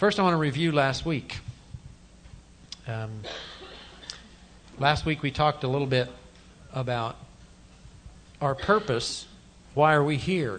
First, I want to review last week. Last week we talked a little bit about our purpose. Why are we here?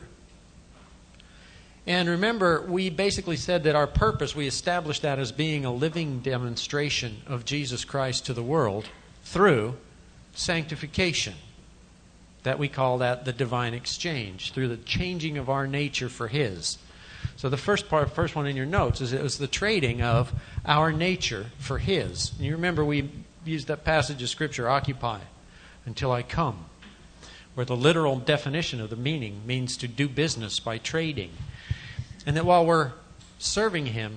And remember, we basically said that our purpose, we established that as being a living demonstration of Jesus Christ to the world through sanctification. That we call that the divine exchange, through the changing of our nature for His. So the first one in your notes is it was the trading of our nature for His. And you remember we used that passage of Scripture, occupy until I come, where the literal definition of the meaning means to do business by trading. And that while we're serving Him,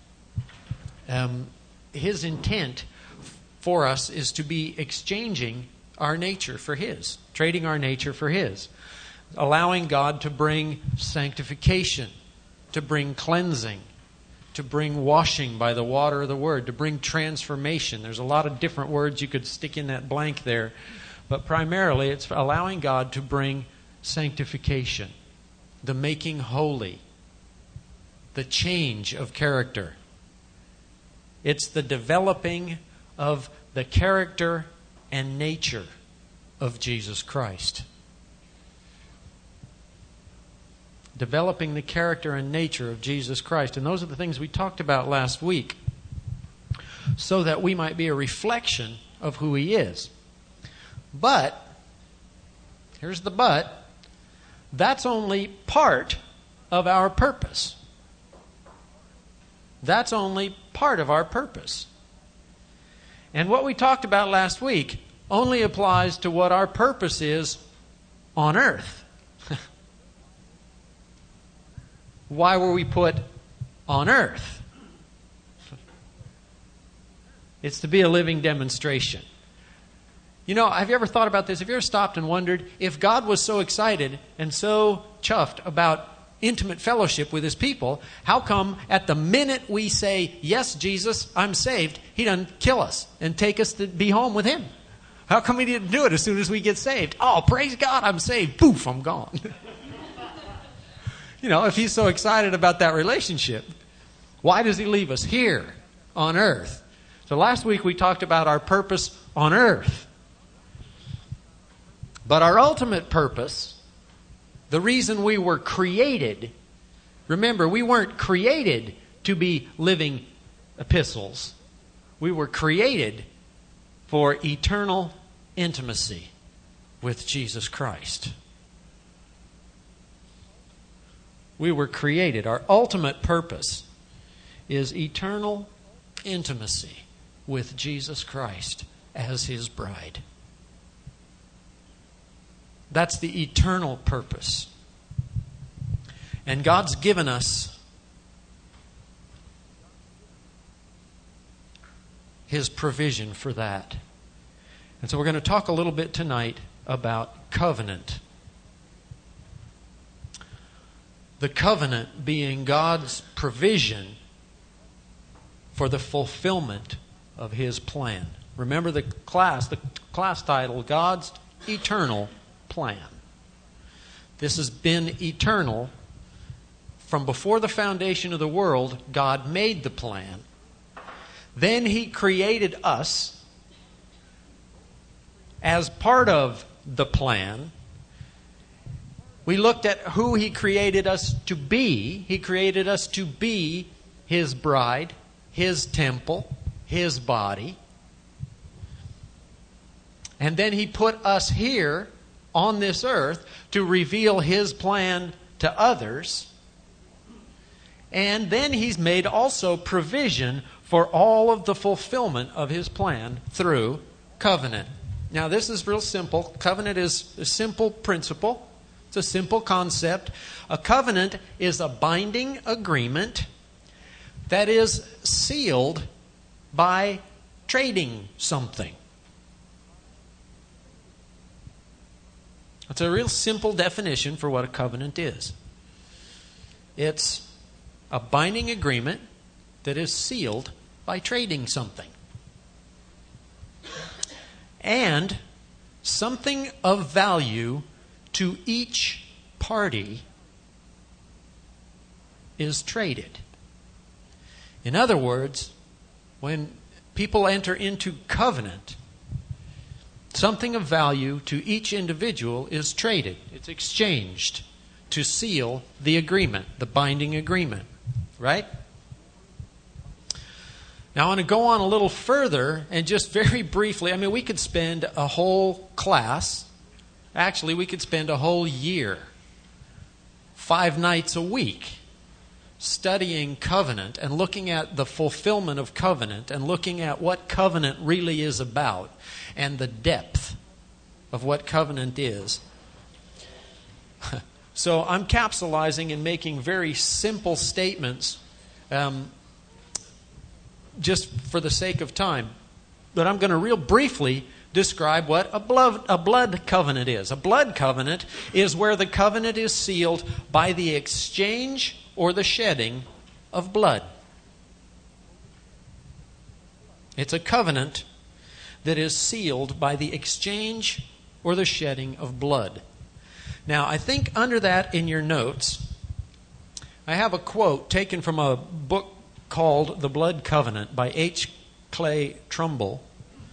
His intent for us is to be exchanging our nature for His, trading our nature for His, allowing God to bring sanctification, to bring cleansing, to bring washing by the water of the Word, to bring transformation. There's a lot of different words you could stick in that blank there, but primarily it's allowing God to bring sanctification, the making holy, the change of character. It's the developing of the character and nature of Jesus Christ. Developing the character and nature of Jesus Christ. And those are the things we talked about last week, so that we might be a reflection of who He is. But, here's the but, that's only part of our purpose. That's only part of our purpose. And what we talked about last week only applies to what our purpose is on earth. Why were we put on earth? It's to be a living demonstration. You know, have you ever thought about this? Have you ever stopped and wondered if God was so excited and so chuffed about intimate fellowship with His people, how come at the minute we say, yes, Jesus, I'm saved, He doesn't kill us and take us to be home with Him? How come He didn't do it as soon as we get saved? Oh, praise God, I'm saved. Poof, I'm gone. You know, if He's so excited about that relationship, why does He leave us here on earth? So last week we talked about our purpose on earth. But our ultimate purpose, the reason we were created, remember, we weren't created to be living epistles. We were created for eternal intimacy with Jesus Christ. We were created. Our ultimate purpose is eternal intimacy with Jesus Christ as His bride. That's the eternal purpose. And God's given us His provision for that. And so we're going to talk a little bit tonight about covenant. The covenant being God's provision for the fulfillment of His plan. Remember the class title, God's Eternal Plan. This has been eternal. From before the foundation of the world, God made the plan. Then He created us as part of the plan. We looked at who He created us to be. He created us to be His bride, His temple, His body. And then He put us here on this earth to reveal His plan to others. And then He's made also provision for all of the fulfillment of His plan through covenant. Now this is real simple. Covenant is a simple principle. It's a simple concept. A covenant is a binding agreement that is sealed by trading something. It's a real simple definition for what a covenant is. It's a binding agreement that is sealed by trading something. And something of value to each party is traded. In other words, when people enter into covenant, something of value to each individual is traded. It's exchanged to seal the agreement, the binding agreement. Right? Now I want to go on a little further and just very briefly, we could spend a whole class, actually we could spend a whole year, 5 nights a week, studying covenant and looking at the fulfillment of covenant and looking at what covenant really is about and the depth of what covenant is. So I'm capsulizing and making very simple statements just for the sake of time. But I'm going to real briefly describe what a blood covenant is. A blood covenant is where the covenant is sealed by the exchange or the shedding of blood. It's a covenant that is sealed by the exchange or the shedding of blood. Now, I think under that in your notes, I have a quote taken from a book called The Blood Covenant by H. Clay Trumbull.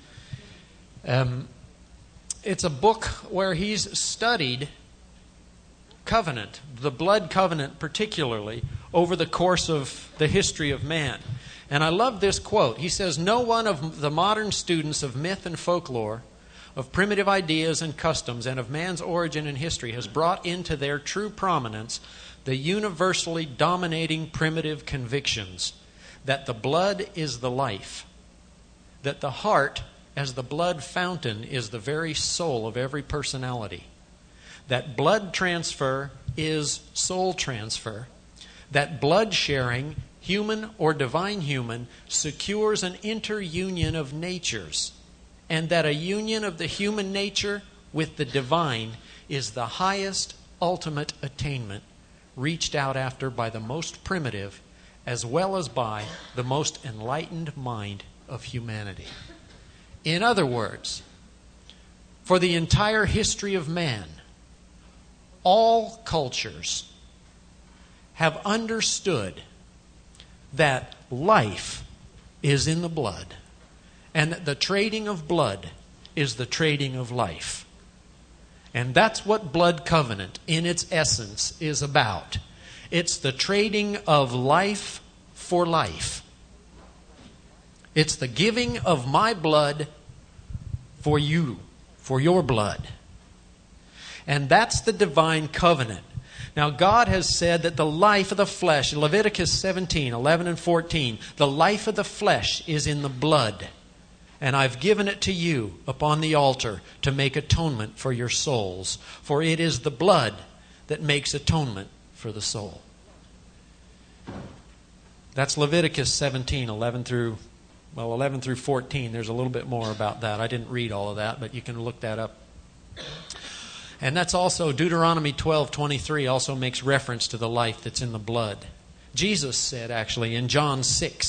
It's a book where he's studied covenant, the blood covenant particularly, over the course of the history of man. And I love this quote. He says, "No one of the modern students of myth and folklore, of primitive ideas and customs, and of man's origin and history has brought into their true prominence the universally dominating primitive convictions that the blood is the life, that the heart as the blood fountain is the very soul of every personality, that blood transfer is soul transfer, that blood sharing, human or divine human, secures an interunion of natures, and that a union of the human nature with the divine is the highest ultimate attainment reached out after by the most primitive as well as by the most enlightened mind of humanity." In other words, for the entire history of man, all cultures have understood that life is in the blood, and that the trading of blood is the trading of life. And that's what blood covenant, in its essence, is about. It's the trading of life for life. It's the giving of my blood for you, for your blood. And that's the divine covenant. Now, God has said that the life of the flesh, in Leviticus 17, 11 and 14, the life of the flesh is in the blood. And I've given it to you upon the altar to make atonement for your souls. For it is the blood that makes atonement for the soul. That's Leviticus 17, 11 through 14. There's a little bit more about that. I didn't read all of that, but you can look that up. And that's also Deuteronomy 12:23 also makes reference to the life that's in the blood. Jesus said actually in John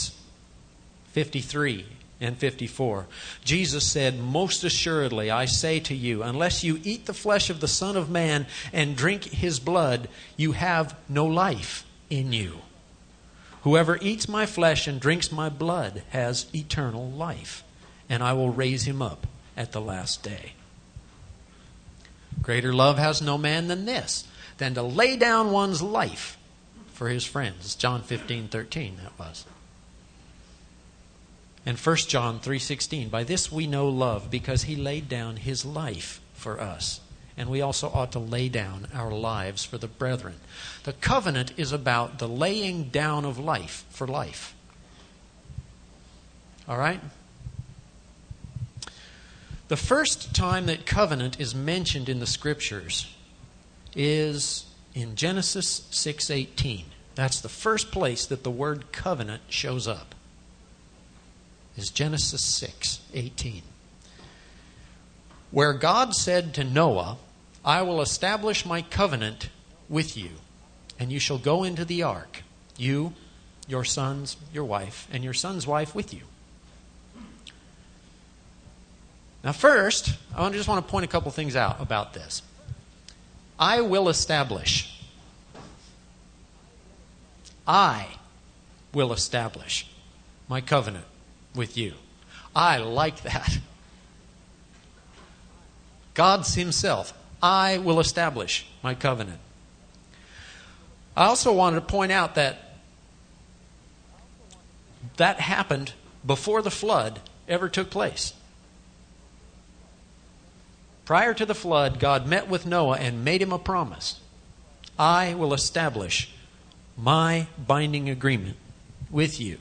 6:53 and 54, Jesus said, "Most assuredly I say to you, unless you eat the flesh of the Son of Man and drink his blood, you have no life in you. Whoever eats my flesh and drinks my blood has eternal life, and I will raise him up at the last day. Greater love has no man than this, than to lay down one's life for his friends." John 15:13 that was. And 1 John 3:16, "By this we know love, because he laid down his life for us. And we also ought to lay down our lives for the brethren." The covenant is about the laying down of life for life. All right? The first time that covenant is mentioned in the Scriptures is in Genesis 6:18. That's the first place that the word covenant shows up. Is Genesis 6:18. Where God said to Noah, "I will establish my covenant with you, and you shall go into the ark, you, your sons, your wife, and your son's wife with you." Now first, I just want to point a couple things out about this. I will establish. I will establish my covenant with you. I like that. God himself, I will establish my covenant. I also wanted to point out that happened before the flood ever took place. Prior to the flood, God met with Noah and made him a promise. I will establish my binding agreement with you.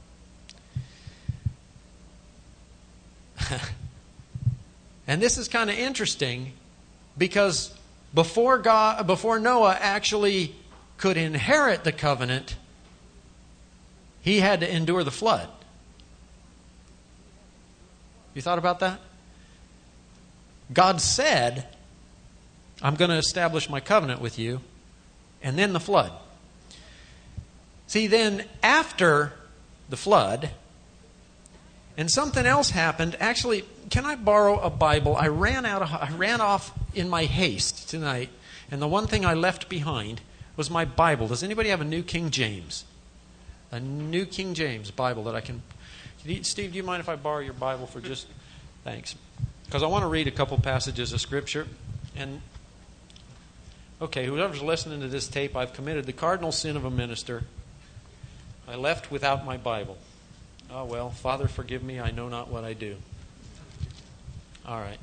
And this is kind of interesting because before Noah actually could inherit the covenant, he had to endure the flood. You thought about that? God said, I'm going to establish my covenant with you, and then the flood. See, then after the flood, and something else happened. Actually, can I borrow a Bible? I ran off in my haste tonight, and the one thing I left behind was my Bible. Does anybody have a New King James? A New King James Bible that I can... Steve, do you mind if I borrow your Bible for just... Thanks. Because I want to read a couple passages of Scripture. And, okay, whoever's listening to this tape, I've committed the cardinal sin of a minister. I left without my Bible. Oh, well, Father, forgive me. I know not what I do. All right.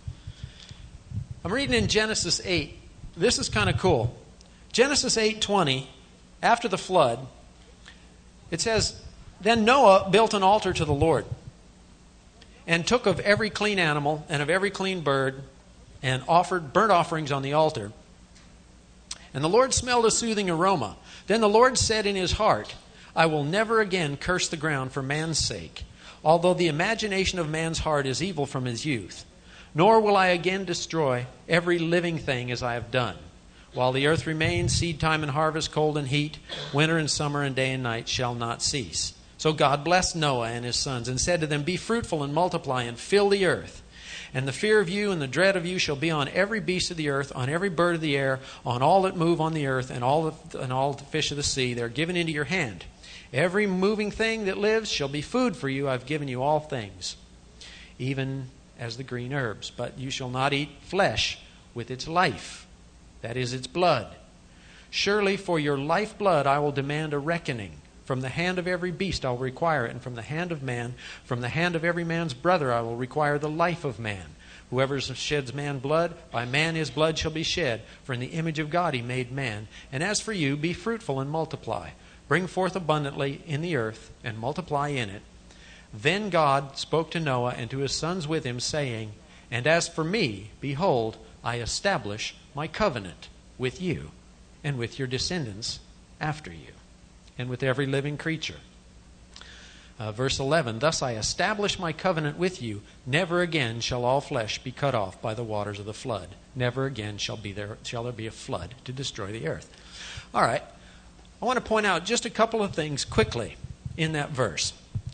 I'm reading in Genesis 8. This is kind of cool. Genesis 8:20, after the flood, it says, Then Noah built an altar to the Lord, and took of every clean animal and of every clean bird, and offered burnt offerings on the altar. And the Lord smelled a soothing aroma. Then the Lord said in his heart, I will never again curse the ground for man's sake, although the imagination of man's heart is evil from his youth. Nor will I again destroy every living thing as I have done. While the earth remains, seed time and harvest, cold and heat, winter and summer and day and night shall not cease. So God blessed Noah and his sons and said to them, Be fruitful and multiply and fill the earth. And the fear of you and the dread of you shall be on every beast of the earth, on every bird of the air, on all that move on the earth, and all the fish of the sea. They are given into your hand. Every moving thing that lives shall be food for you. I've given you all things, even as the green herbs. But you shall not eat flesh with its life, that is, its blood. Surely for your lifeblood I will demand a reckoning. From the hand of every beast I will require it, and from the hand of man, from the hand of every man's brother I will require the life of man. Whoever sheds man blood, by man his blood shall be shed. For in the image of God he made man. And as for you, be fruitful and multiply. Bring forth abundantly in the earth, and multiply in it. Then God spoke to Noah and to his sons with him, saying, And as for me, behold, I establish my covenant with you, and with your descendants after you, and with every living creature. Verse 11, Thus I establish my covenant with you. Never again shall all flesh be cut off by the waters of the flood. Never again shall there be a flood to destroy the earth. All right. I want to point out just a couple of things quickly in that verse.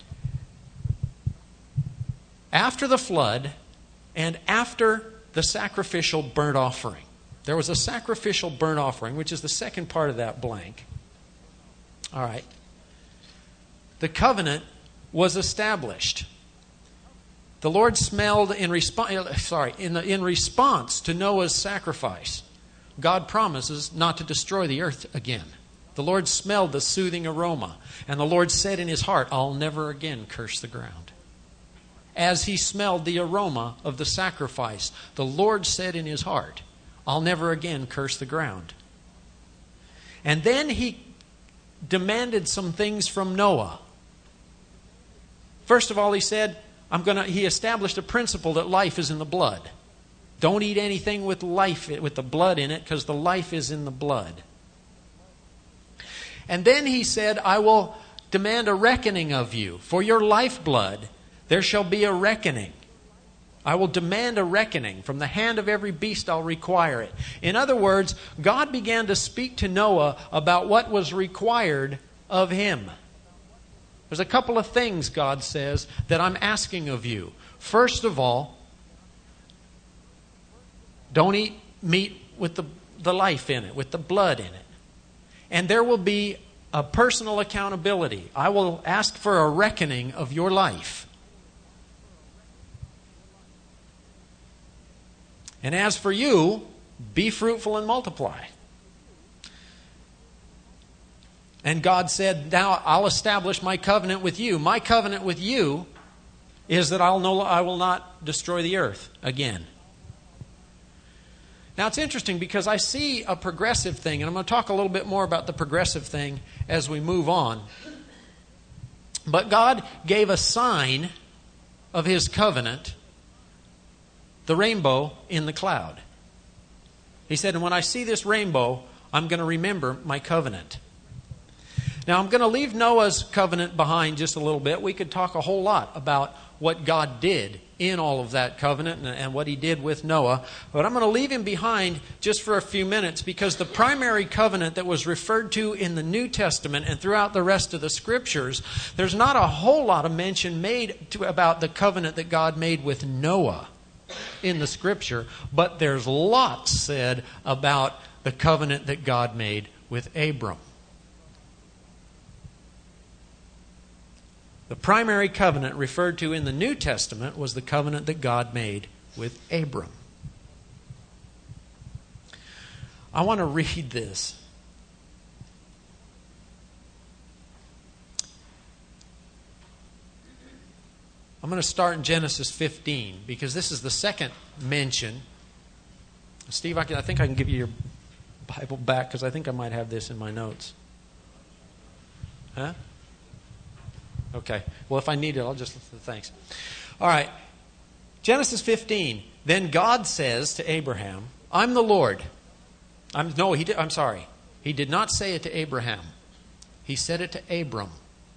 After the flood and after the sacrificial burnt offering, there was a sacrificial burnt offering, which is the second part of that blank. All right. The covenant was established. The Lord smelled in response to Noah's sacrifice. God promises not to destroy the earth again. The Lord smelled the soothing aroma, and the Lord said in his heart, I'll never again curse the ground. As he smelled the aroma of the sacrifice, the Lord said in his heart, I'll never again curse the ground. And then he demanded some things from Noah. First of all, he said, he established a principle that life is in the blood. Don't eat anything with the blood in it, because the life is in the blood. And then he said, I will demand a reckoning of you. For your lifeblood, there shall be a reckoning. I will demand a reckoning. From the hand of every beast I'll require it. In other words, God began to speak to Noah about what was required of him. There's a couple of things, God says, that I'm asking of you. First of all, don't eat meat with the life in it, with the blood in it. And there will be a personal accountability. I will ask for a reckoning of your life. And as for you, be fruitful and multiply. And God said, now I'll establish my covenant with you. My covenant with you is that I will not destroy the earth again. Now it's interesting because I see a progressive thing, and I'm going to talk a little bit more about the progressive thing as we move on. But God gave a sign of His covenant, the rainbow in the cloud. He said, and when I see this rainbow, I'm going to remember my covenant. Now, I'm going to leave Noah's covenant behind just a little bit. We could talk a whole lot about what God did in all of that covenant and what He did with Noah. But I'm going to leave him behind just for a few minutes because the primary covenant that was referred to in the New Testament and throughout the rest of the Scriptures, there's not a whole lot of mention made about the covenant that God made with Noah in the Scripture. But there's lots said about the covenant that God made with Abram. The primary covenant referred to in the New Testament was the covenant that God made with Abram. I want to read this. I'm going to start in Genesis 15 because this is the second mention. Steve, I think I can give you your Bible back because I think I might have this in my notes. Huh? Okay. Well, if I need it, I'll just thanks. All right. Genesis 15. Then God says to Abraham, I'm the Lord. I'm sorry. He did not say it to Abraham. He said it to Abram.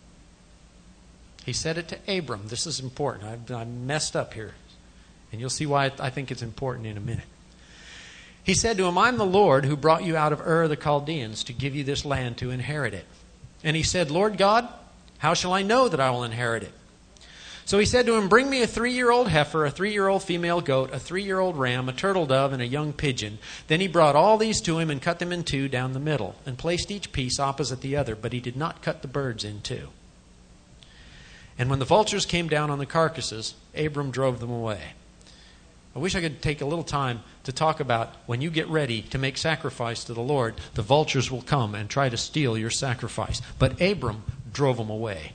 He said it to Abram. This is important. I messed up here. And you'll see why I think it's important in a minute. He said to him, I'm the Lord who brought you out of Ur of the Chaldeans to give you this land to inherit it. And he said, Lord God, how shall I know that I will inherit it? So he said to him, bring me a 3-year-old heifer, a 3-year-old female goat, a 3-year-old ram, a turtle dove, and a young pigeon. Then he brought all these to him and cut them in two down the middle, and placed each piece opposite the other, but he did not cut the birds in two. And when the vultures came down on the carcasses, Abram drove them away. I wish I could take a little time to talk about when you get ready to make sacrifice to the Lord, the vultures will come and try to steal your sacrifice. But Abram drove them away.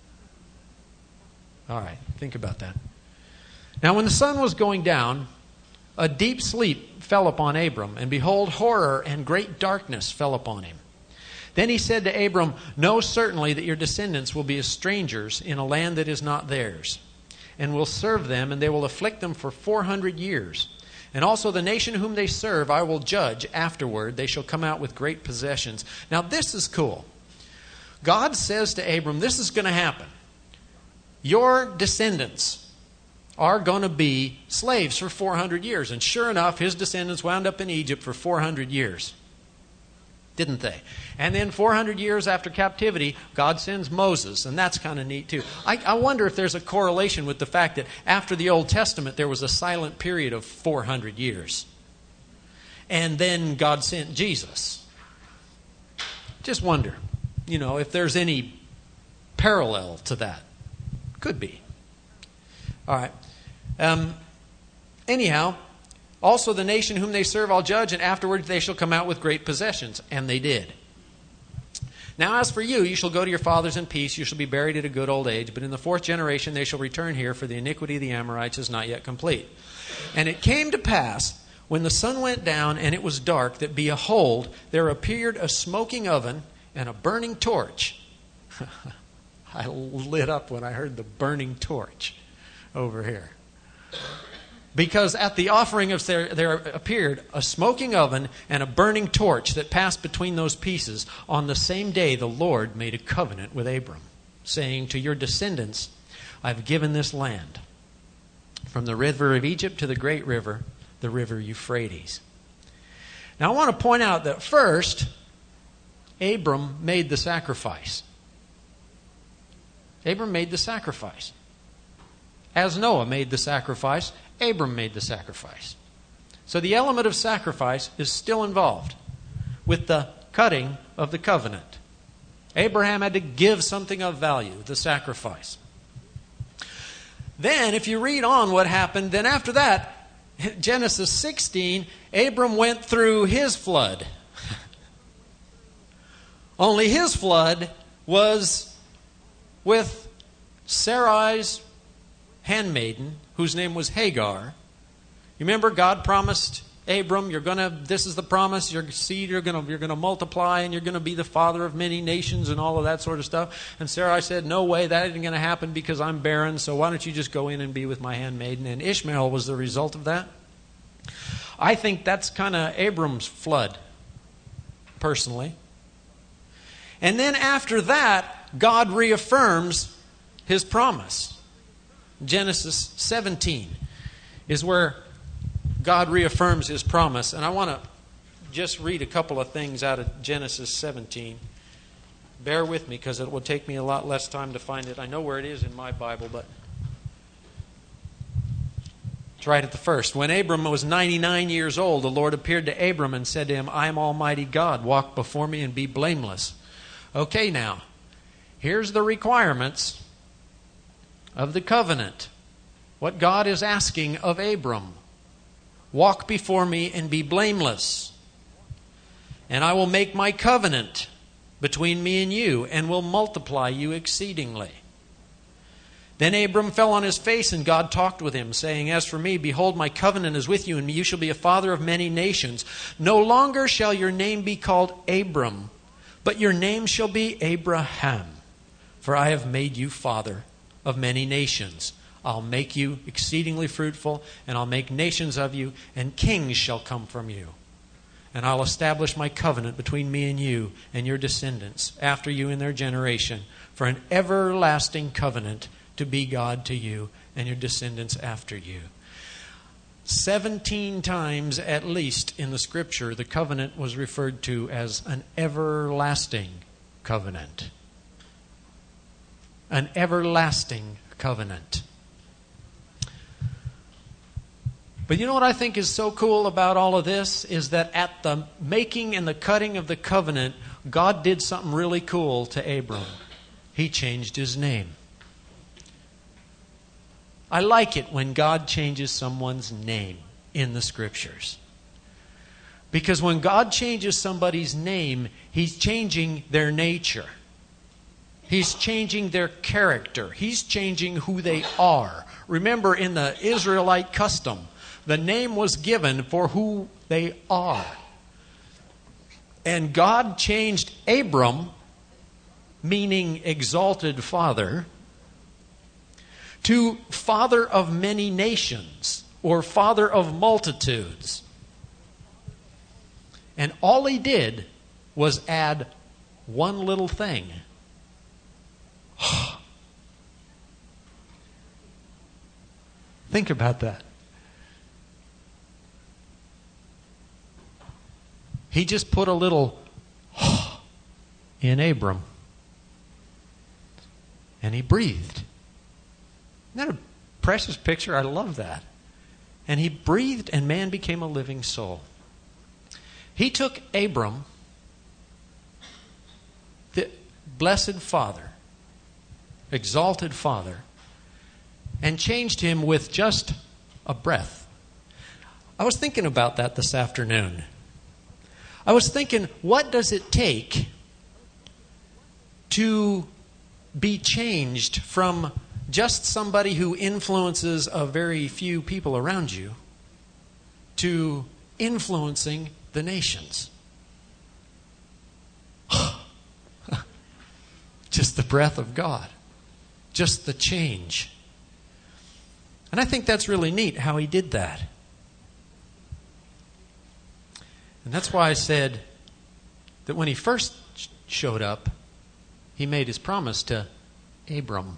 All right, think about that. Now, when the sun was going down, a deep sleep fell upon Abram, and behold, horror and great darkness fell upon him. Then he said to Abram, know certainly that your descendants will be as strangers in a land that is not theirs, and will serve them, and they will afflict them for 400 years. And also the nation whom they serve I will judge afterward. They shall come out with great possessions. Now, this is cool. God says to Abram, this is going to happen. Your descendants are going to be slaves for 400 years. And sure enough, his descendants wound up in Egypt for 400 years. Didn't they? And then 400 years after captivity, God sends Moses. And that's kind of neat too. I wonder if there's a correlation with the fact that after the Old Testament, there was a silent period of 400 years. And then God sent Jesus. Just wonder. If there's any parallel to that. Could be. All right. Anyhow, also the nation whom they serve I'll judge, and afterwards they shall come out with great possessions. And they did. Now as for you, you shall go to your fathers in peace. You shall be buried at a good old age. But in the 4th generation they shall return here, for the iniquity of the Amorites is not yet complete. And it came to pass, when the sun went down and it was dark, that behold, there appeared a smoking oven and a burning torch. I lit up when I heard the burning torch over here. Because at the offering of there appeared a smoking oven and a burning torch that passed between those pieces. On the same day the Lord made a covenant with Abram, saying, to your descendants I've given this land, from the river of Egypt to the great river, the river Euphrates. Now I want to point out that first, Abram made the sacrifice. Abram made the sacrifice. As Noah made the sacrifice, Abram made the sacrifice. So the element of sacrifice is still involved with the cutting of the covenant. Abraham had to give something of value, the sacrifice. Then, if you read on what happened, then after that, Genesis 16, Abram went through his flood. Only his flood was with Sarai's handmaiden, whose name was Hagar. You remember God promised Abram, this is the promise, your seed, you're gonna multiply, and you're gonna be the father of many nations and all of that sort of stuff. And Sarai said, no way, that isn't gonna happen because I'm barren, so why don't you just go in and be with my handmaiden? And Ishmael was the result of that. I think that's kind of Abram's flood, personally. And then after that, God reaffirms his promise. Genesis 17 is where God reaffirms his promise. And I want to just read a couple of things out of Genesis 17. Bear with me because it will take me a lot less time to find it. I know where it is in my Bible, but it's right at the first. When Abram was 99 years old, the Lord appeared to Abram and said to him, I am Almighty God. Walk before me and be blameless. Okay, now, here's the requirements of the covenant. What God is asking of Abram. Walk before me and be blameless. And I will make my covenant between me and you, and will multiply you exceedingly. Then Abram fell on his face, and God talked with him, saying, As for me, behold, my covenant is with you, and you shall be a father of many nations. No longer shall your name be called Abram, but your name shall be Abraham. For I have made you father of many nations. I'll make you exceedingly fruitful, and I'll make nations of you, and kings shall come from you. And I'll establish my covenant between me and you and your descendants after you in their generation, for an everlasting covenant to be God to you and your descendants after you. 17 times at least in the Scripture, the covenant was referred to as an everlasting covenant. An everlasting covenant. But you know what I think is so cool about all of this is that at the making and the cutting of the covenant, God did something really cool to Abram. He changed his name. I like it when God changes someone's name in the Scriptures. Because when God changes somebody's name, He's changing their nature. He's changing their character. He's changing who they are. Remember, in the Israelite custom, the name was given for who they are. And God changed Abram, meaning exalted father, to father of many nations, or father of multitudes. And all he did was add one little thing. Think about that. He just put a little in Abram. And he breathed. Isn't that a precious picture? I love that. And he breathed, and man became a living soul. He took Abram, the blessed father, exalted father, and changed him with just a breath. I was thinking about that this afternoon. I was thinking, what does it take to be changed from just somebody who influences a very few people around you to influencing the nations? Just the breath of God. Just the change. And I think that's really neat how he did that. And that's why I said that when he first showed up, he made his promise to Abram.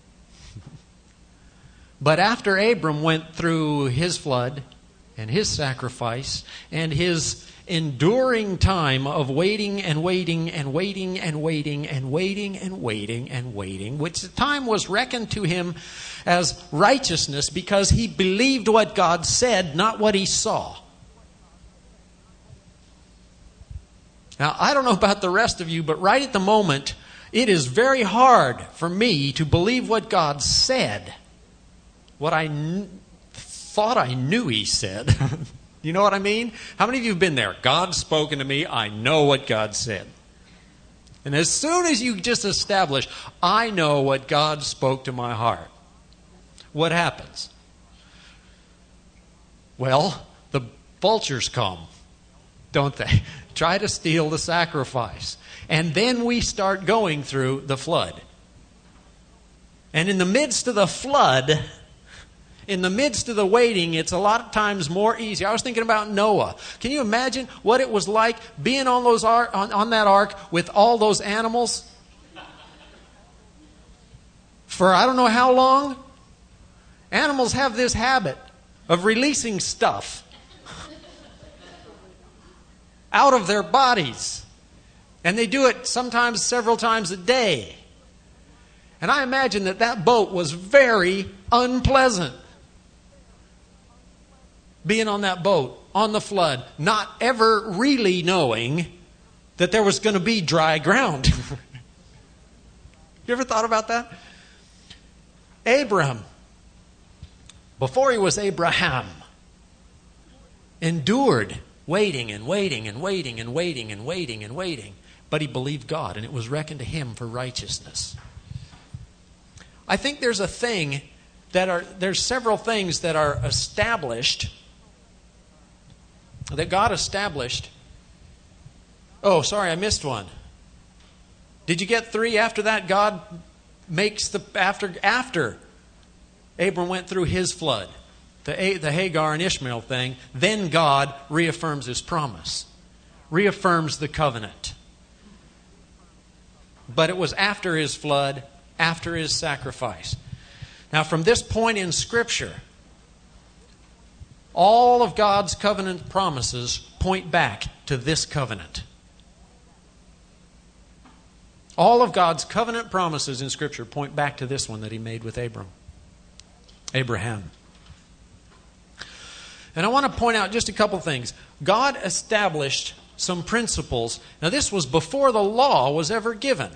But after Abram went through his flood and his sacrifice and his enduring time of waiting and waiting and waiting and waiting and waiting and waiting and waiting, which the time was reckoned to him as righteousness because he believed what God said, not what he saw. Now, I don't know about the rest of you, but right at the moment It is very hard for me to believe what God said, what I thought I knew He said. You know what I mean? How many of you have been there? God's spoken to me. I know what God said. And as soon as you just establish, I know what God spoke to my heart, what happens? Well, the vultures come, don't they? Try to steal the sacrifice. And then we start going through the flood. And in the midst of the flood, in the midst of the waiting, it's a lot of times more easy. I was thinking about Noah. Can you imagine what it was like being on those on that ark with all those animals? For I don't know how long. Animals have this habit of releasing stuff out of their bodies. And they do it sometimes several times a day. And I imagine that boat was very unpleasant. Being on that boat, on the flood, not ever really knowing that there was going to be dry ground. You ever thought about that? Abraham, before he was Abraham, endured waiting and waiting and waiting and waiting and waiting and waiting. But he believed God, and it was reckoned to him for righteousness. I think there's there's several things that are established, that God established. Oh, sorry, I missed one. Did you get 3 after that? God makes after Abram went through his flood, the Hagar and Ishmael thing, then God reaffirms His promise, reaffirms the covenant. But it was after his flood, after his sacrifice. Now, from this point in Scripture, all of God's covenant promises point back to this covenant. All of God's covenant promises in Scripture point back to this one that He made with Abraham. And I want to point out just a couple things. God established some principles. Now, this was before the law was ever given.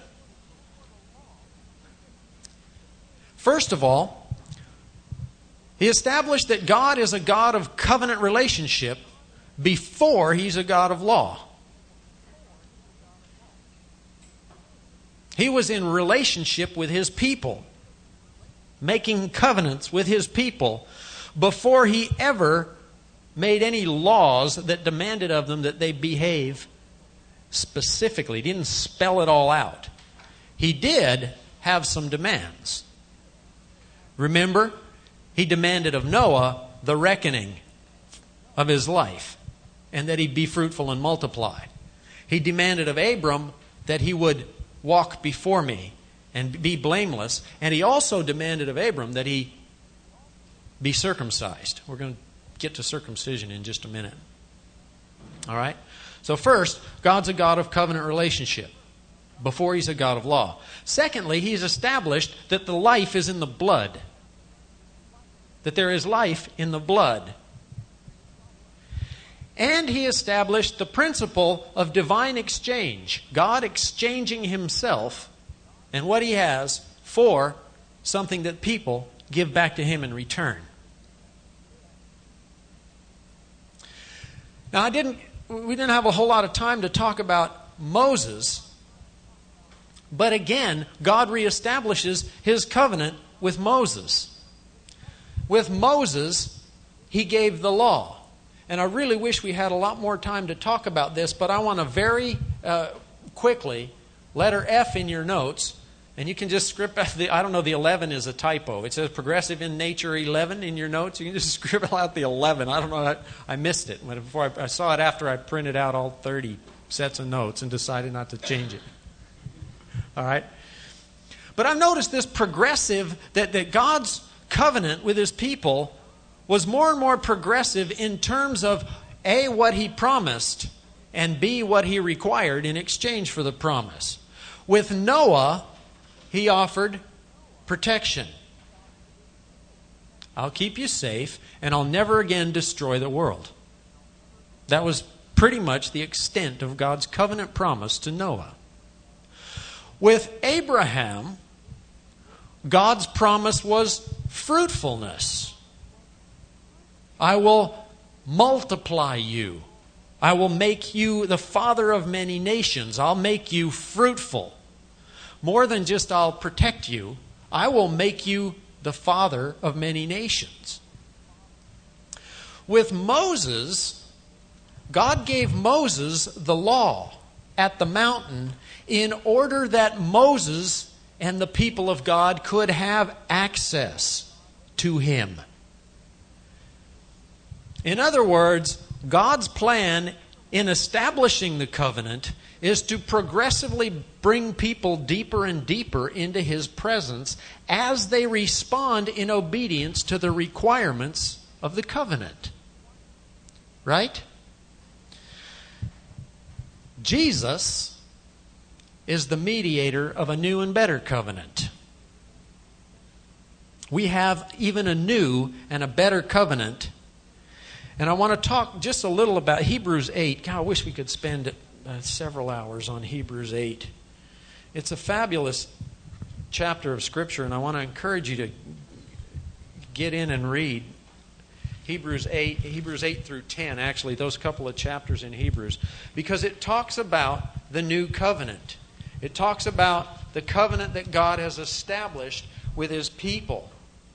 First of all, He established that God is a God of covenant relationship before He's a God of law. He was in relationship with His people, making covenants with His people before He ever made any laws that demanded of them that they behave specifically. He didn't spell it all out. He did have some demands. Remember, He demanded of Noah the reckoning of his life and that he be fruitful and multiply. He demanded of Abram that he would walk before me and be blameless. And he also demanded of Abram that he be circumcised. We're going to get to circumcision in just a minute. All right? So first, God's a God of covenant relationship before He's a God of law. Secondly, He's established that the life is in the blood. That there is life in the blood. And He established the principle of divine exchange. God exchanging Himself and what He has for something that people give back to Him in return. Now, we didn't have a whole lot of time to talk about Moses. But again, God reestablishes His covenant with Moses. With Moses, He gave the law. And I really wish we had a lot more time to talk about this, but I want to very quickly, letter F in your notes, and you can just scribble the 11 is a typo. It says progressive in nature 11 in your notes. You can just scribble out the 11. I don't know, I missed it. I saw it after I printed out all 30 sets of notes and decided not to change it. All right? But I've noticed this progressive, that God's covenant with His people was more and more progressive in terms of A, what He promised, and B, what He required in exchange for the promise. With Noah, He offered protection. I'll keep you safe, and I'll never again destroy the world. That was pretty much the extent of God's covenant promise to Noah. With Abraham, God's promise was fruitfulness. I will multiply you. I will make you the father of many nations. I'll make you fruitful. More than just I'll protect you, I will make you the father of many nations. With Moses, God gave Moses the law at the mountain in order that Moses and the people of God could have access to him. In other words, God's plan in establishing the covenant is to progressively bring people deeper and deeper into His presence as they respond in obedience to the requirements of the covenant. Right? Jesus is the mediator of a new and better covenant. We have even a new and a better covenant. And I want to talk just a little about Hebrews 8. God, I wish we could spend several hours on Hebrews 8. It's a fabulous chapter of Scripture, and I want to encourage you to get in and read Hebrews 8 through 10, actually, those couple of chapters in Hebrews, because it talks about the new covenant. It talks about the covenant that God has established with His people.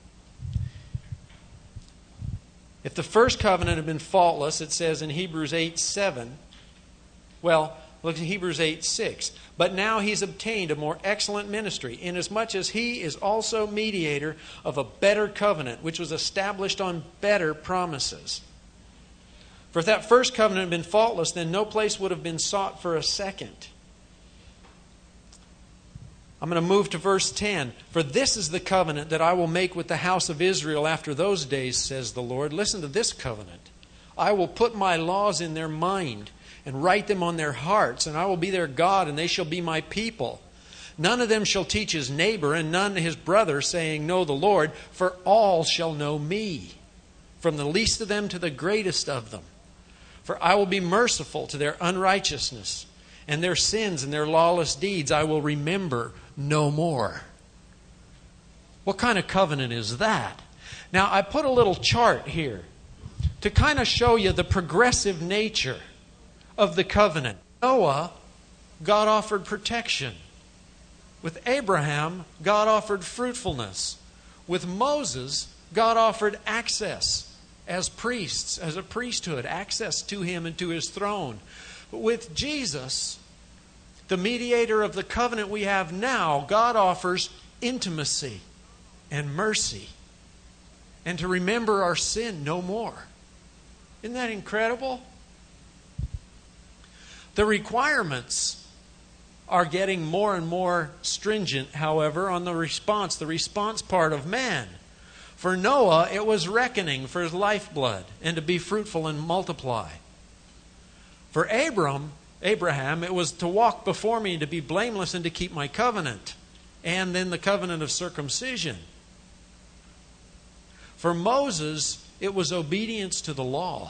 If the first covenant had been faultless, it says in Hebrews 8:7, well, look at Hebrews 8:6. But now He's obtained a more excellent ministry, inasmuch as He is also mediator of a better covenant, which was established on better promises. For if that first covenant had been faultless, then no place would have been sought for a second. I'm going to move to verse 10. For this is the covenant that I will make with the house of Israel after those days, says the Lord. Listen to this covenant. I will put my laws in their mind and write them on their hearts, and I will be their God, and they shall be my people. None of them shall teach his neighbor, and none his brother, saying, Know the Lord, for all shall know me, from the least of them to the greatest of them. For I will be merciful to their unrighteousness, and their sins and their lawless deeds I will remember no more. What kind of covenant is that? Now, I put a little chart here to kind of show you the progressive nature of the covenant. Noah, God offered protection. With Abraham, God offered fruitfulness. With Moses, God offered access as priests, as a priesthood, access to Him and to His throne. But with Jesus, the mediator of the covenant we have now, God offers intimacy and mercy and to remember our sin no more. Isn't that incredible? The requirements are getting more and more stringent, however, on the response part of man. For Noah, it was reckoning for his lifeblood and to be fruitful and multiply. For Abraham, it was to walk before me, to be blameless and to keep my covenant. And then the covenant of circumcision. For Moses, it was obedience to the law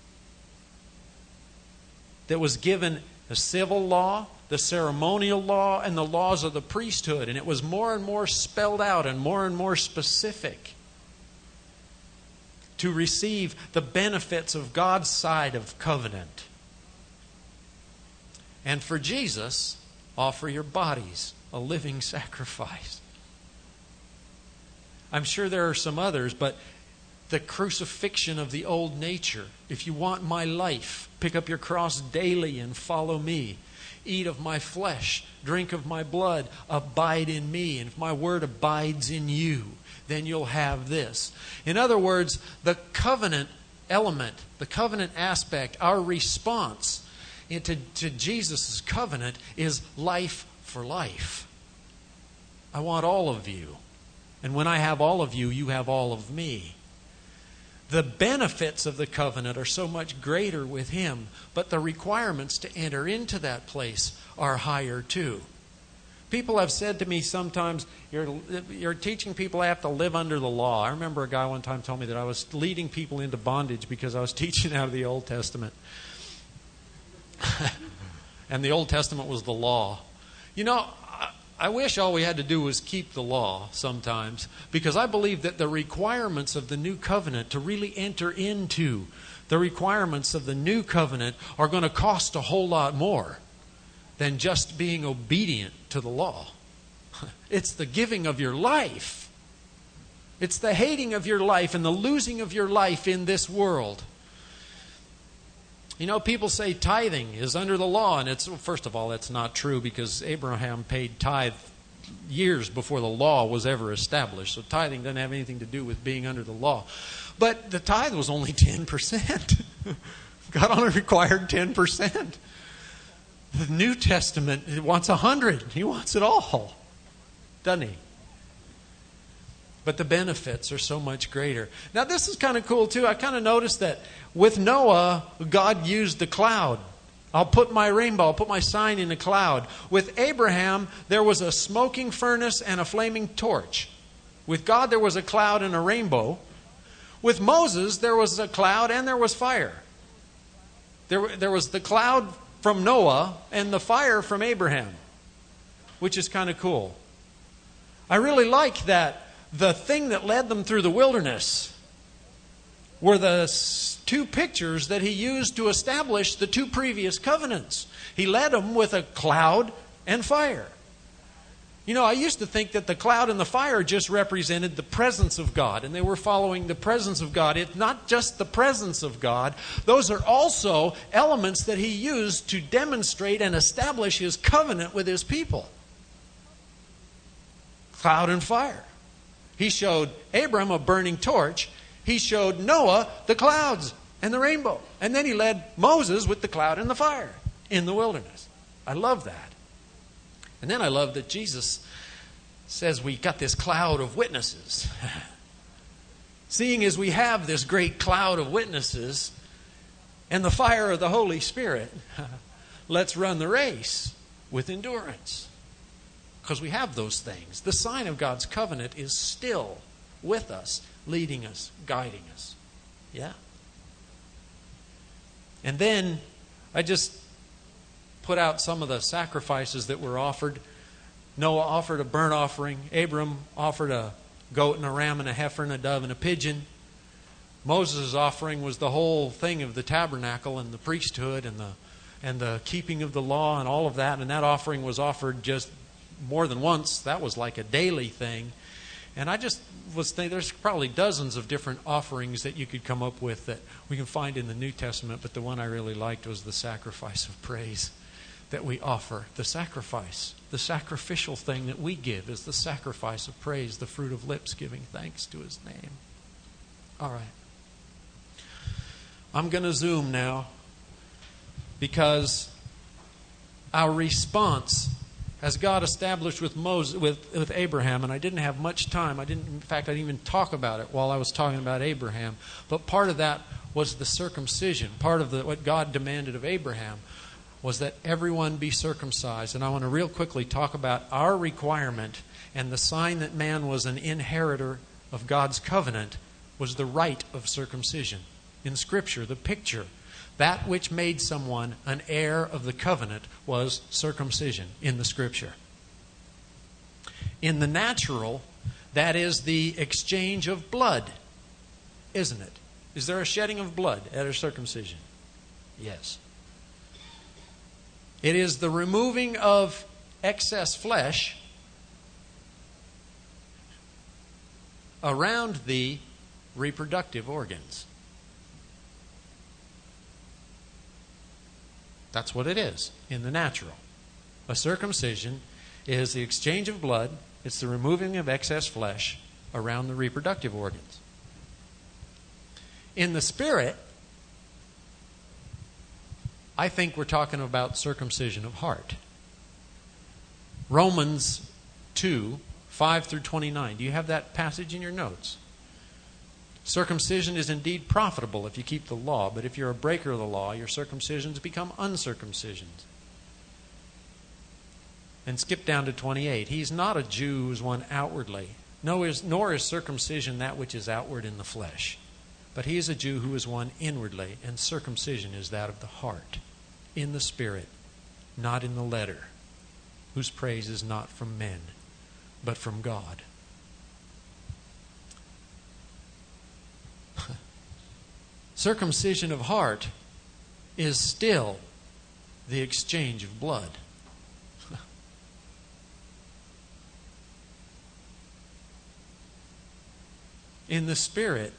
that was given, the civil law, the ceremonial law, and the laws of the priesthood. And it was more and more spelled out and more specific to receive the benefits of God's side of covenant. And for Jesus, offer your bodies a living sacrifice. I'm sure there are some others, but the crucifixion of the old nature. If you want my life, pick up your cross daily and follow me. Eat of my flesh, drink of my blood, abide in me. And if my word abides in you, then you'll have this. In other words, the covenant element, the covenant aspect, our response to Jesus' covenant is life for life. I want all of you. And when I have all of you, you have all of me. The benefits of the covenant are so much greater with Him, but the requirements to enter into that place are higher too. People have said to me sometimes, you're teaching people they have to live under the law. I remember a guy one time told me that I was leading people into bondage because I was teaching out of the Old Testament. And the Old Testament was the law. You know, I wish all we had to do was keep the law sometimes, because I believe that the requirements of the new covenant, to really enter into the requirements of the new covenant, are going to cost a whole lot more than just being obedient to the law. It's the giving of your life. It's the hating of your life and the losing of your life in this world. You know, people say tithing is under the law, and first of all, that's not true, because Abraham paid tithe years before the law was ever established. So tithing doesn't have anything to do with being under the law. But the tithe was only 10%. God only required 10%. The New Testament wants 100. He wants it all, doesn't he? But the benefits are so much greater. Now, this is kind of cool, too. I kind of noticed that with Noah, God used the cloud. I'll put my rainbow, I'll put my sign in the cloud. With Abraham, there was a smoking furnace and a flaming torch. With God, there was a cloud and a rainbow. With Moses, there was a cloud and there was fire. There was the cloud from Noah and the fire from Abraham, which is kind of cool. I really like that. The thing that led them through the wilderness were the two pictures that he used to establish the two previous covenants. He led them with a cloud and fire. You know, I used to think that the cloud and the fire just represented the presence of God, and they were following the presence of God. It's not just the presence of God. Those are also elements that he used to demonstrate and establish his covenant with his people. Cloud and fire. He showed Abram a burning torch. He showed Noah the clouds and the rainbow. And then he led Moses with the cloud and the fire in the wilderness. I love that. And then I love that Jesus says we got this cloud of witnesses. Seeing as we have this great cloud of witnesses and the fire of the Holy Spirit, let's run the race with endurance. Because we have those things. The sign of God's covenant is still with us, leading us, guiding us. Yeah? And then I just put out some of the sacrifices that were offered. Noah offered a burnt offering. Abram offered a goat and a ram and a heifer and a dove and a pigeon. Moses' offering was the whole thing of the tabernacle and the priesthood and the keeping of the law and all of that. And that offering was offered just more than once. That was like a daily thing. And I just was thinking there's probably dozens of different offerings that you could come up with that we can find in the New Testament, but the one I really liked was the sacrifice of praise that we offer. The sacrifice, the sacrificial thing that we give is the sacrifice of praise, the fruit of lips giving thanks to His name. All right. I'm going to zoom now because our response, as God established with Moses, with Abraham, and I didn't have much time. I didn't even talk about it while I was talking about Abraham. But part of that was the circumcision. Part of what God demanded of Abraham was that everyone be circumcised. And I want to real quickly talk about our requirement, and the sign that man was an inheritor of God's covenant was the rite of circumcision. In Scripture, the picture, that which made someone an heir of the covenant was circumcision in the Scripture. In the natural, that is the exchange of blood, isn't it? Is there a shedding of blood at a circumcision? Yes. It is the removing of excess flesh around the reproductive organs. That's what it is in the natural. A circumcision is the exchange of blood. It's the removing of excess flesh around the reproductive organs. In the Spirit, I think we're talking about circumcision of heart. Romans 2, 5 through 29. Do you have that passage in your notes? Circumcision is indeed profitable if you keep the law, but if you're a breaker of the law, your circumcisions become uncircumcisions. And skip down to 28. He's not a Jew who is one outwardly, nor is circumcision that which is outward in the flesh. But he is a Jew who is one inwardly, and circumcision is that of the heart, in the Spirit, not in the letter. whose praise is not from men, but from God. Circumcision of heart is still the exchange of blood. In the Spirit,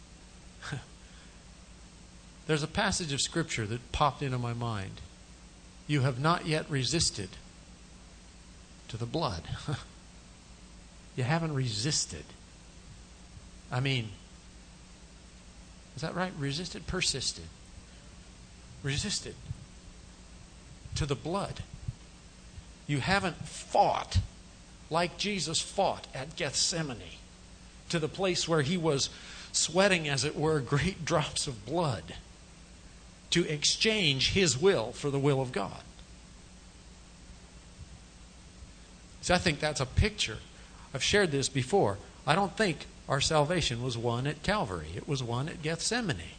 there's a passage of Scripture that popped into my mind. You have not yet resisted to the blood. You haven't resisted. I mean, is that right? Resisted? Persisted. Resisted to the blood. You haven't fought like Jesus fought at Gethsemane, to the place where he was sweating, as it were, great drops of blood to exchange his will for the will of God. So I think that's a picture. I've shared this before. I don't think our salvation was won at Calvary. It was won at Gethsemane,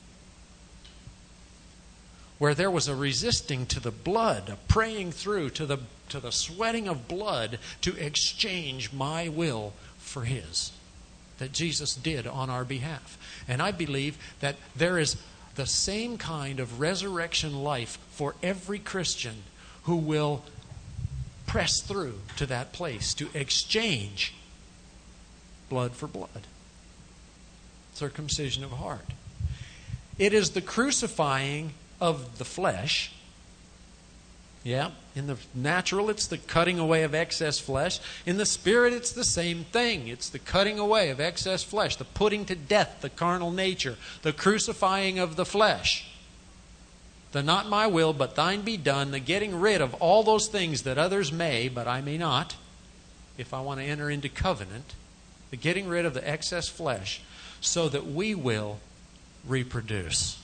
where there was a resisting to the blood, a praying through to the sweating of blood to exchange my will for his, that Jesus did on our behalf. And I believe that there is the same kind of resurrection life for every Christian who will press through to that place to exchange blood for blood. Circumcision of heart. It is the crucifying of the flesh. Yeah, in the natural, it's the cutting away of excess flesh. In the Spirit, it's the same thing. It's the cutting away of excess flesh, the putting to death the carnal nature, the crucifying of the flesh. The not my will, but thine be done, the getting rid of all those things that others may, but I may not, if I want to enter into covenant, the getting rid of the excess flesh, so that we will reproduce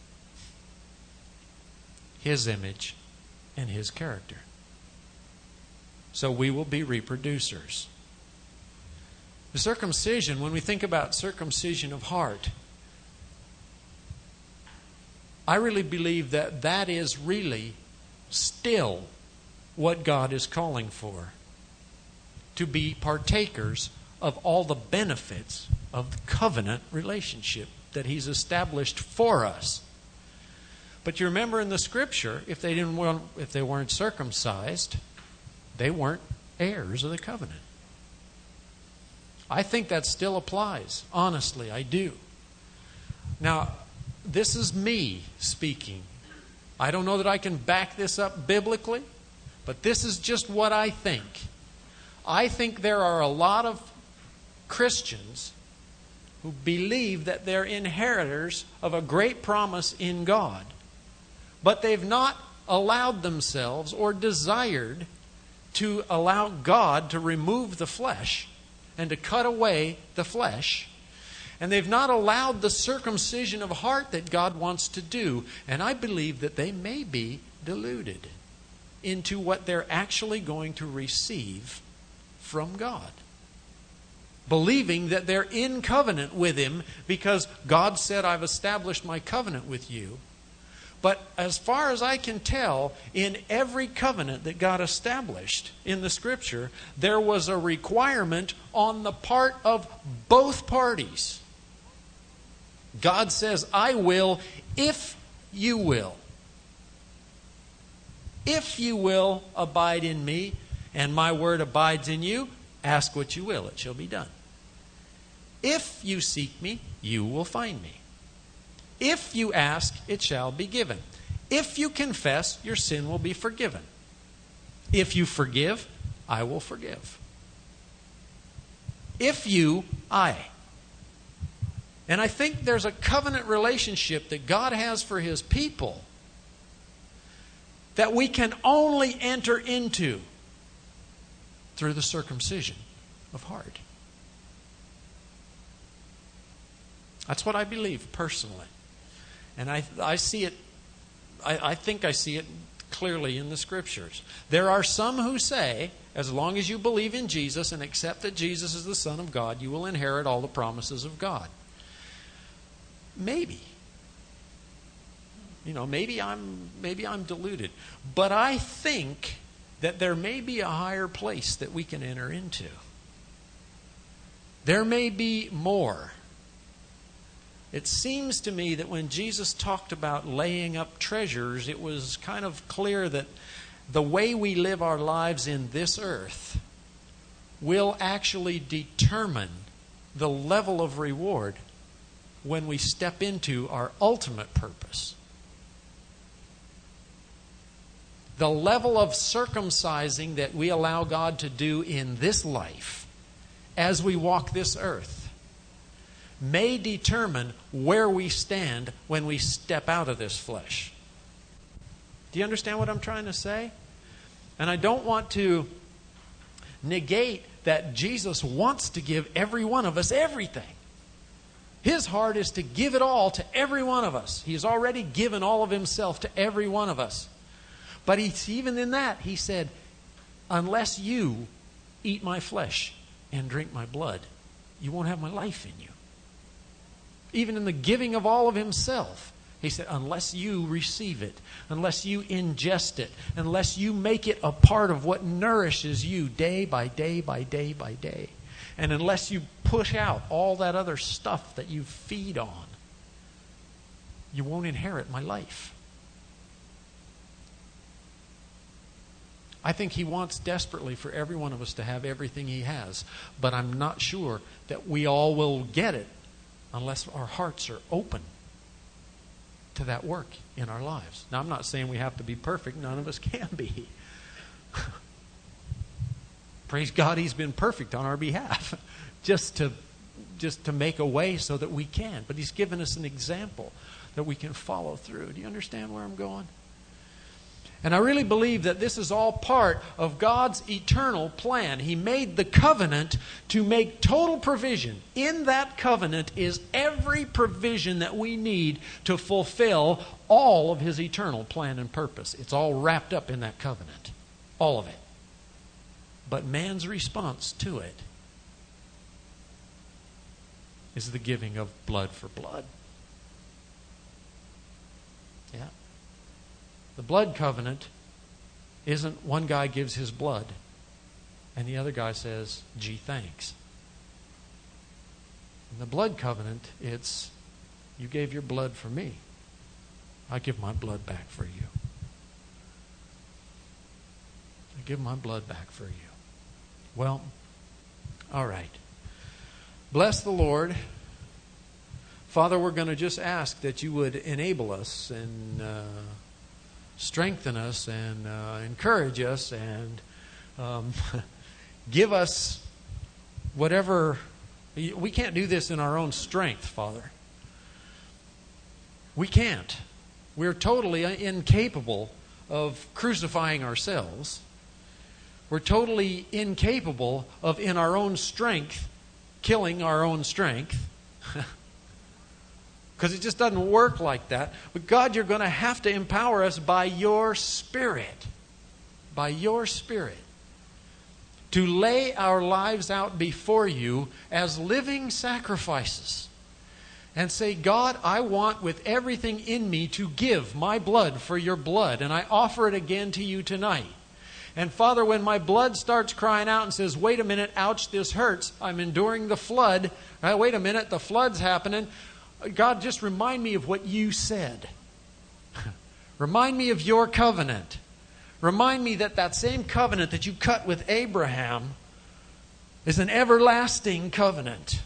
his image and his character. So we will be reproducers. The circumcision, when we think about circumcision of heart, I really believe that that is really still what God is calling for. To be partakers of all the benefits of the covenant relationship that he's established for us. But you remember in the Scripture, if they weren't circumcised, they weren't heirs of the covenant. I think that still applies. Honestly, I do. Now, this is me speaking. I don't know that I can back this up biblically, but this is just what I think. I think there are a lot of Christians who believe that they're inheritors of a great promise in God, but they've not allowed themselves or desired to allow God to remove the flesh and to cut away the flesh. And they've not allowed the circumcision of heart that God wants to do. And I believe that they may be deluded into what they're actually going to receive from God, believing that they're in covenant with him because God said, I've established my covenant with you. But as far as I can tell, in every covenant that God established in the Scripture, there was a requirement on the part of both parties. God says, I will if you will. If you will abide in me, and my word abides in you, ask what you will, it shall be done. If you seek me, you will find me. If you ask, it shall be given. If you confess, your sin will be forgiven. If you forgive, I will forgive. If you, I. And I think there's a covenant relationship that God has for his people that we can only enter into through the circumcision of heart. That's what I believe personally. And I see it, I think I see it clearly in the Scriptures. There are some who say, as long as you believe in Jesus and accept that Jesus is the Son of God, you will inherit all the promises of God. Maybe. Maybe I'm deluded. But I think that there may be a higher place that we can enter into. There may be more. It seems to me that when Jesus talked about laying up treasures, it was kind of clear that the way we live our lives in this earth will actually determine the level of reward when we step into our ultimate purpose. The level of circumcising that we allow God to do in this life as we walk this earth may determine where we stand when we step out of this flesh. Do you understand what I'm trying to say? And I don't want to negate that Jesus wants to give every one of us everything. His heart is to give it all to every one of us. He's already given all of himself to every one of us. But even in that, he said, unless you eat my flesh and drink my blood, you won't have my life in you. Even in the giving of all of himself, he said, unless you receive it, unless you ingest it, unless you make it a part of what nourishes you day by day by day by day, and unless you push out all that other stuff that you feed on, you won't inherit my life. I think he wants desperately for every one of us to have everything he has, but I'm not sure that we all will get it unless our hearts are open to that work in our lives. Now, I'm not saying we have to be perfect. None of us can be. Praise God, he's been perfect on our behalf just to make a way so that we can. But he's given us an example that we can follow through. Do you understand where I'm going? And I really believe that this is all part of God's eternal plan. He made the covenant to make total provision. In that covenant is every provision that we need to fulfill all of his eternal plan and purpose. It's all wrapped up in that covenant. All of it. But man's response to it is the giving of blood for blood. Yeah. The blood covenant isn't one guy gives his blood and the other guy says, gee, thanks. In the blood covenant, it's you gave your blood for me. I give my blood back for you. I give my blood back for you. Well, all right. Bless the Lord. Father, we're going to just ask that you would enable us and strengthen us and encourage us and give us whatever. We can't do this in our own strength, Father. We can't. We're totally incapable of crucifying ourselves. We're totally incapable of, in our own strength, killing our own strength. Because it just doesn't work like that. But God, you're going to have to empower us by your Spirit. By your Spirit. To lay our lives out before you as living sacrifices. And say, God, I want with everything in me to give my blood for your blood. And I offer it again to you tonight. And Father, when my blood starts crying out and says, wait a minute, ouch, this hurts. I'm enduring the flood. Wait a minute, the flood's happening. God, just remind me of what you said. Remind me of your covenant. Remind me that that same covenant that you cut with Abraham is an everlasting covenant.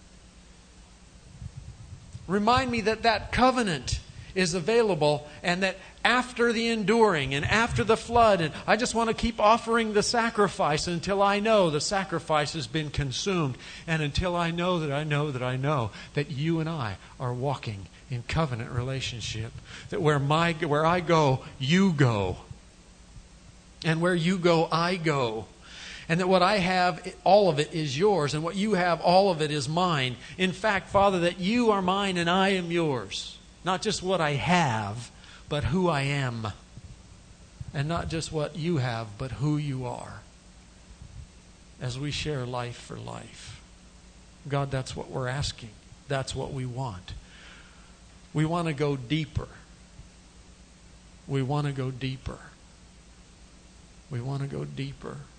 Remind me that that covenant is available and that after the enduring and after the flood, and I just want to keep offering the sacrifice until I know the sacrifice has been consumed, and until I know that I know that I know that you and I are walking in covenant relationship. That where I go, you go. And where you go, I go. And that what I have, all of it is yours. And what you have, all of it is mine. In fact, Father, that you are mine and I am yours. Not just what I have, but who I am. And not just what you have, but who you are. As we share life for life. God, that's what we're asking. That's what we want. We want to go deeper. We want to go deeper. We want to go deeper.